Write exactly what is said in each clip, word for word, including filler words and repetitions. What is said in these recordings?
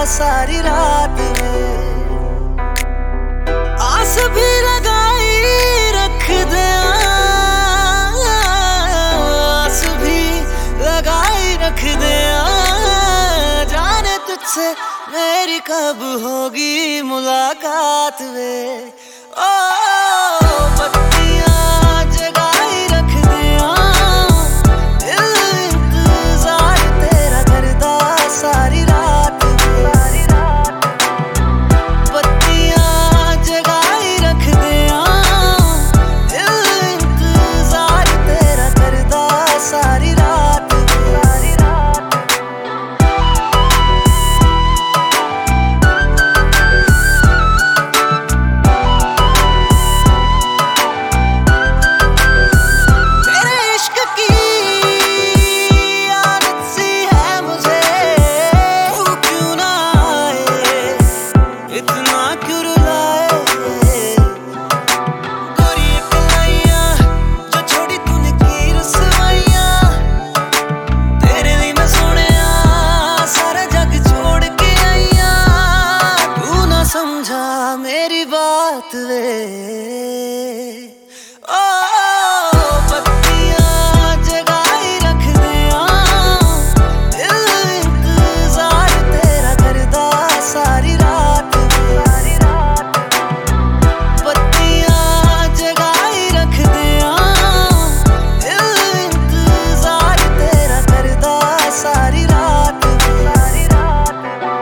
सारी रात में। आस भी लगाई रख दे, आस भी लगाई रख दे, जाने तुझसे मेरी कब होगी मुलाकात वे। ओ मेरी बात वे। ओ बत्तियां जगाई रख दे, दिल इंतजार तेरा करदा सारी रात सारी रात। बत्तियां जगाई रख दे, दिल इंतजार तेरा करदा सारी रात सारी रात।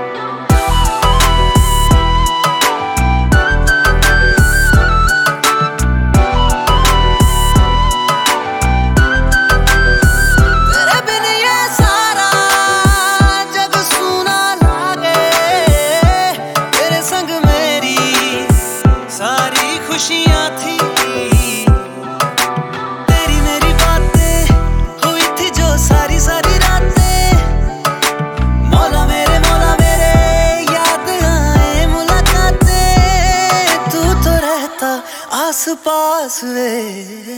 खुशियाँ थी तेरी मेरी बातें हुई थी जो सारी सारी रातें। मौला मेरे मौला मेरे याद आए मुलाकातें, तू तो रहता आस पास वे।